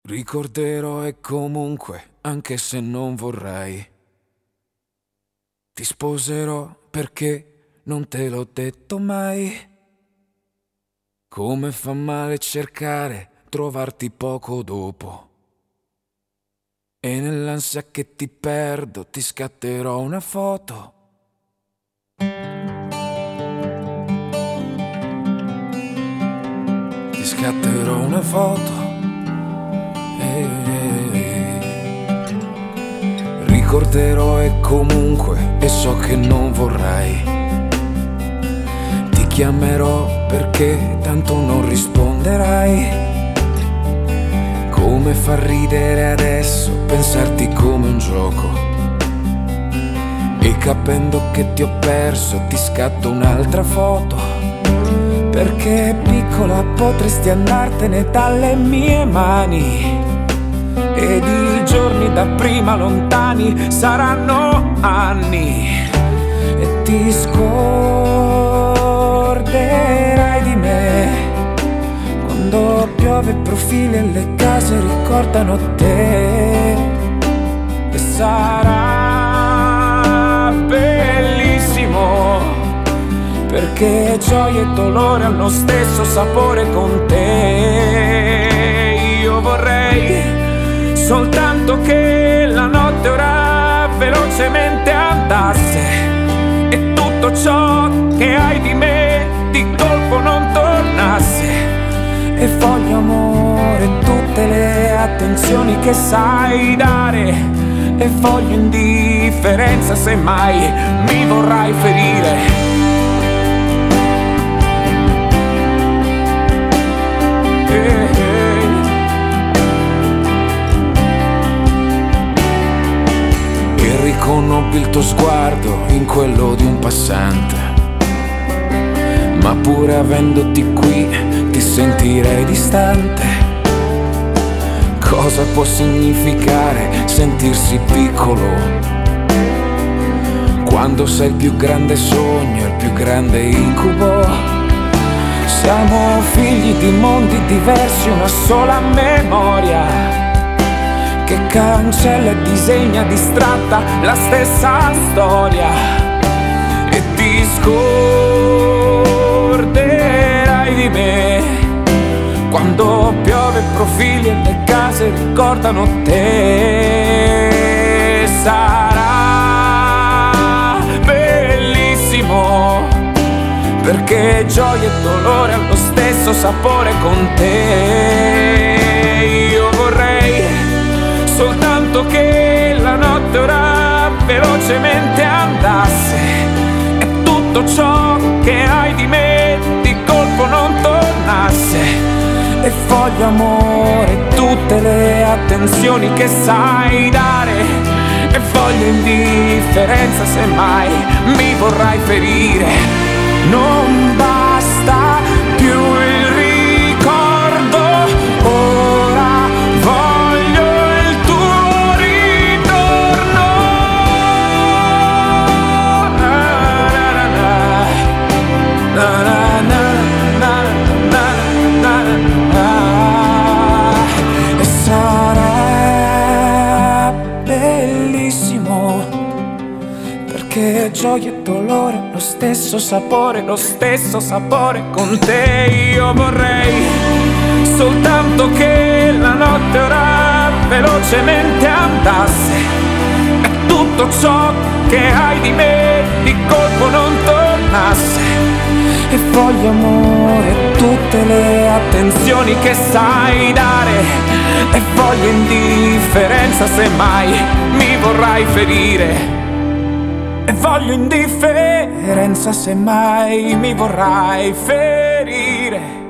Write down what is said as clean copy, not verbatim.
Ricorderò e comunque, anche se non vorrei, ti sposerò perché non te l'ho detto mai. Come fa male cercare, trovarti poco dopo. E nell'ansia che ti perdo ti scatterò una foto. Ti scatterò una foto. Ricorderò e comunque, e so che non vorrai. Ti chiamerò perché tanto non risponderai. Come fa ridere adesso pensarti come un gioco. E capendo che ti ho perso ti scatto un'altra foto. Perché piccola potresti andartene dalle mie mani. Ed i giorni da prima lontani saranno anni. E ti scorderai di me. Quando piove profili e le case ricordano te. E sarà bellissimo, perché gioia e dolore hanno stesso sapore con te. Io vorrei soltanto che la notte ora velocemente andasse e tutto ciò che hai di me di colpo non tornasse. E voglio amore, tutte le attenzioni che sai dare. E voglio indifferenza se mai mi vorrai ferire. Riconobbi il tuo sguardo in quello di un passante, ma pure avendoti qui ti sentirei distante. Cosa può significare sentirsi piccolo quando sei il più grande sogno, il più grande incubo? Siamo figli di mondi diversi, una sola memoria che cancella e disegna distratta la stessa storia. E ti scorderai di me quando piove profili e le case ricordano te. Sarà bellissimo, perché gioia e dolore hanno lo stesso sapore con te. Io vorrei soltanto che la notte ora velocemente andasse e tutto ciò che hai di me di colpo non tornasse. E voglio amore, tutte le attenzioni che sai dare. E voglio indifferenza se mai mi vorrai ferire. Non basta più il ricordo, ora voglio il tuo ritorno. Na, na, na, na, na, na, na. E sarà bellissimo, perché gioia e dolore lo stesso sapore con te. Io vorrei soltanto che la notte ora velocemente andasse e tutto ciò che hai di me di colpo non tornasse. E voglio amore, tutte le attenzioni che sai dare. E voglio indifferenza se mai mi vorrai ferire. E voglio indifferenza se mai mi vorrai ferire.